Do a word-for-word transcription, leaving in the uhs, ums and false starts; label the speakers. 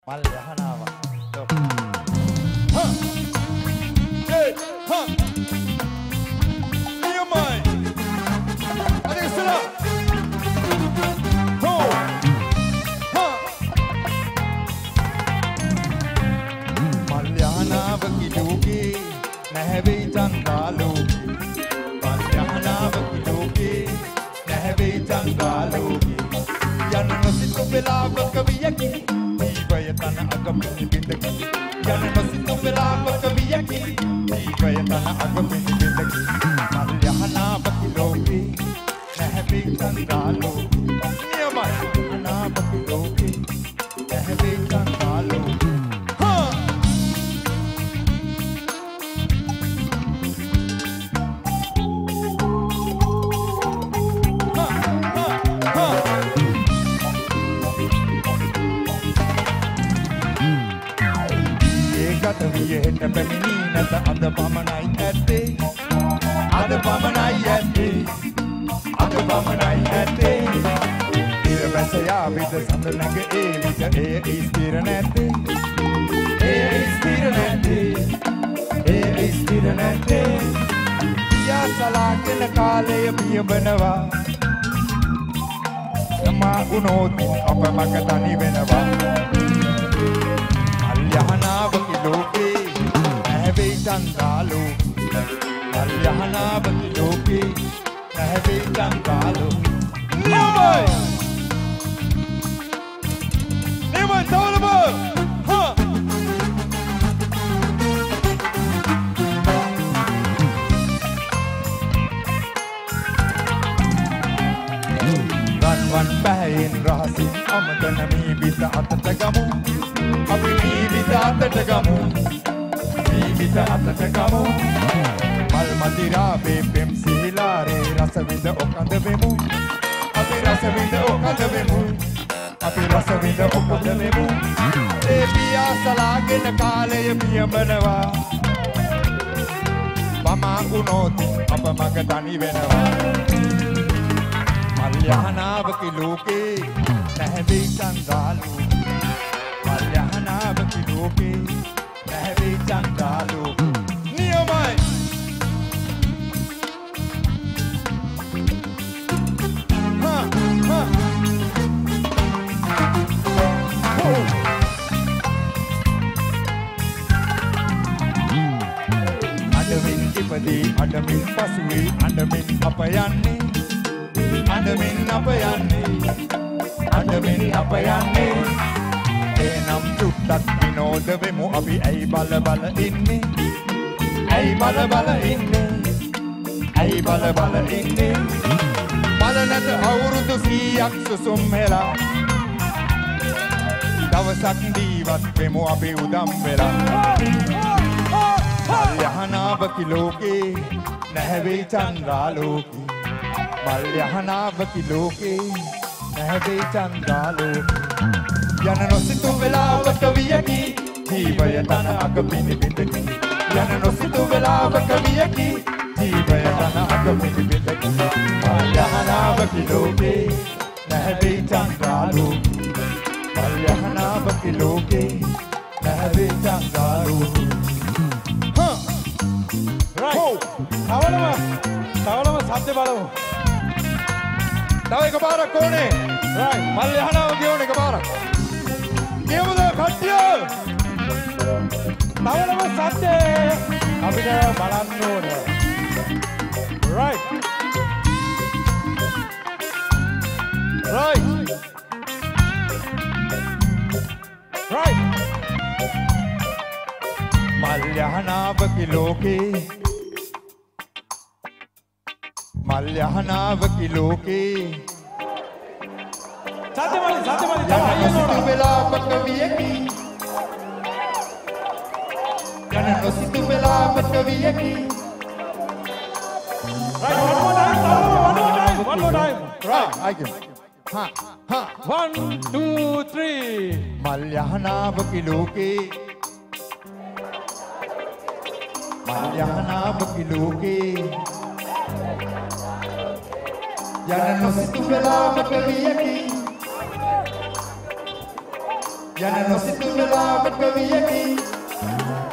Speaker 1: මල් යහනාව. හා. ඒ හා. නියමයි. අනේ ඉස්සලා. හෝ. හා. මල් යහනාව කිලෝගේ නැහැ වෙයි චන්දාලෝගේ. මල් යහනාව කිලෝගේ නැහැ වෙයි චන්දාලෝගේ. යන නොසිතු වෙලාවක වියකි ජීවයතන අගමිනි බිඳකි යන නොසිතු වෙලාවක වියකි ජීවයතන අගමිනි බිඳකි මල් යහනාවකි ලෝකේ නැහැවේ චන්දාලෝ නියමයි යහනාවකි ලෝකේ නැහැවේ චන්දාලෝ හෙට පැමිණි නැත අද පමණයි ඇත්තේ අද පමණයි ඇත්තේ අද පමණයි ඇත්තේ ඉර වැස යාවිද සඳ නැග ඒ විට ඒ ස්ථිර නැත්තේ ඒ ස්ථිර නැත්තේ ඒ ස්ථිර නැත්තේ පියා සලාගෙන කාලය පියඹනවා සමා වුණොත් අප මග තනි වෙනවා යහනාවකි ලෝකේ නැහැවෙයි චන්දාලෝ මල් යහනාවකි ලෝකේ නැහැවෙයි චන්දාලෝ නියමයි නියමයි තවලම හා රන්වන් පැහැයෙන් රහසින් අමතන මේ විත අතට ගමු අපි ජීවිත අතට ගමු ජීවිත අතට ගමු මල් මදිරාවේ පෙම් සිහිලාරේ රස විඳ ඔකඳ වෙමු අපි රස විඳ ඔකඳ වෙමු අපි රස විඳ ඔකඳ වෙමු ඒ පියා සලාගෙන කාලය පියඹනවා පමා වුණොත් අප මග තනි වෙනවා මල් යහනාවකි ලෝකේ නැහැවෙයි චන්දාලෝ මල් යහනාවකි ලෝකේ නැහැවෙයි චන්දාලෝ නියමයි හා හා අඩමින් ඉපදී අඩමින් පසුවේ අඩමින් අප යන්නේ අඩමින් අප යන්නේ අඩමින් අප යන්නේ එනම් චුට්ටක් විනෝද වෙමු අපි ඇයි බල බල ඉන්නේ ඇයි බල බල ඉන්නේ ඇයි බල බල ඉන්නේ බල නැත අවුරුදු සීයක් සුසුම් හෙලා දවසක් දීවත් වෙමු අපි උදම් වෙලා මල් යහනාවකි ලෝකේ නැහැවෙයි චන්ද්‍රාලෝකේ මල් යහනාවකි ලෝකේ නැහැවෙයි චන්ද්‍රාලෝකේ යන නොසිතු වෙලාවක වියකි ජීවයතන අගමිනි බිඳකි යන නොසිතු වෙලාවක වියකි ජීවයතන අගමිනි බිඳකි මල් යහනාවකි ලෝකේ නැහැවෙයි චන්ද්‍රාලෝකේ මල් යහනාවකි ලෝකේ නැහැවෙයි චන්ද්‍රාලෝකේ හා රයිට් තවලම තවලම සද්ද බලමු තව එක පාරක් ඕනේ රයිට් මල් යහනාව කියෝනේ එක පාරක් කියමුද කට්ටිය තවලම සද්දේ අපිට බලන්න ඕනේ රයිට් රයිට් රයිට් මල් යහනාවකි ලෝකේ මල් යහනාවකි ලෝකේ සත්‍යමලි සත්‍යමලි යන වෙලාවක වියකි යන නොසිතු වෙලාවක වියකි right one more time one more time one more time right I can ha ha one two three මල් යහනාවකි ලෝකේ මල් යහනාවකි ලෝකේ යන නොසිතු වෙලාවක වියකි යන නොසිතු වෙලාවක වියමි